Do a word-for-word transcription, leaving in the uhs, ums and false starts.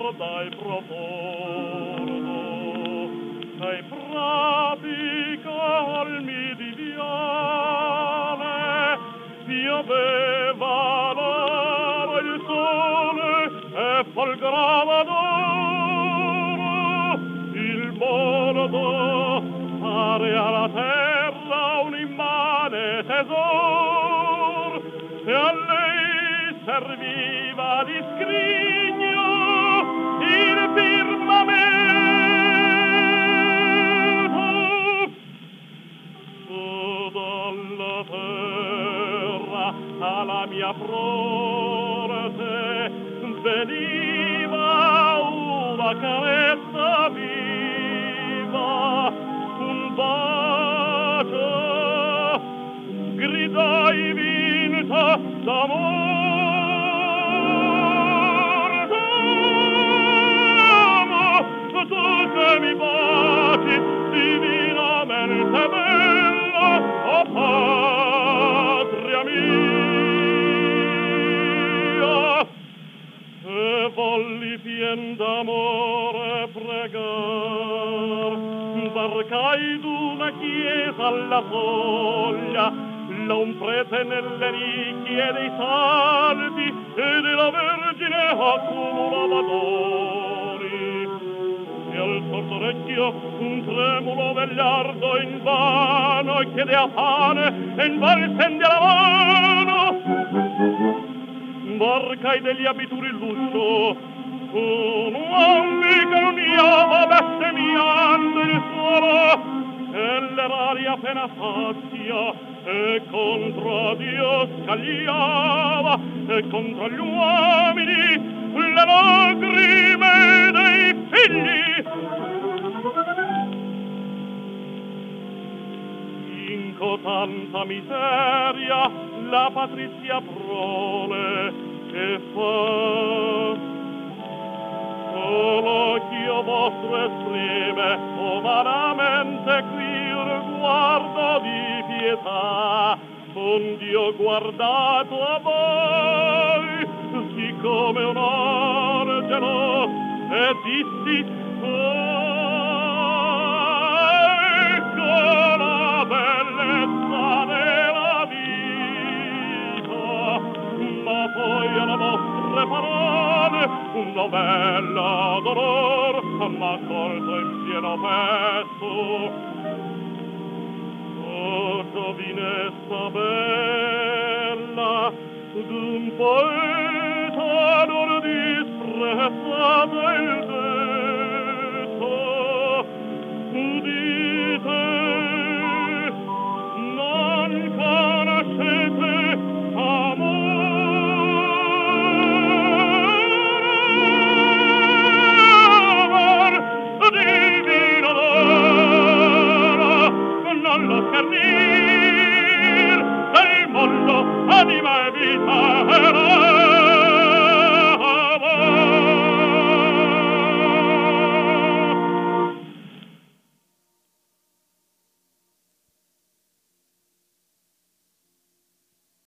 sorda e profondo, ai prati colmi di viale, pioveva l'oro il sole e folgorava d'oro il bordo, pare alla terra un immane tesor, e a lei serviva di scrigno il firmamento. Su dalla terra alla mia fronte veniva una carezza viva, un bacio, gridai vinta d'amor. T'amo, tu che mi baci divinamente bella, o patria mia. E volli pien d'amore pregar, varcai d'una chiesa alla soglia, là un prete nelle nicchie dei salvi e della Vergine accumulava doni, e al sordo orecchio un tremulo vegliardo invano chiedea pane e invano stende la mano. Varcai degli abituri l'uscio, un uomo che non iava bestemmiando il suolo, e l'eraria appena sazia, e contro Dio scagliava, e contro gli uomini le lagrime dei figli. In cotanta miseria la patrizia prole che fa, solo ch'io vostro esprime umanamente qui un guardo di pietà, onde ho guardato a voi siccome un organo e dissi ecco la bellezza della vita, ma poi alle vostre parole una bella dolor m'ha colto in pieno petto. Oh, giovinezza bella d'un poeta non disprezzate il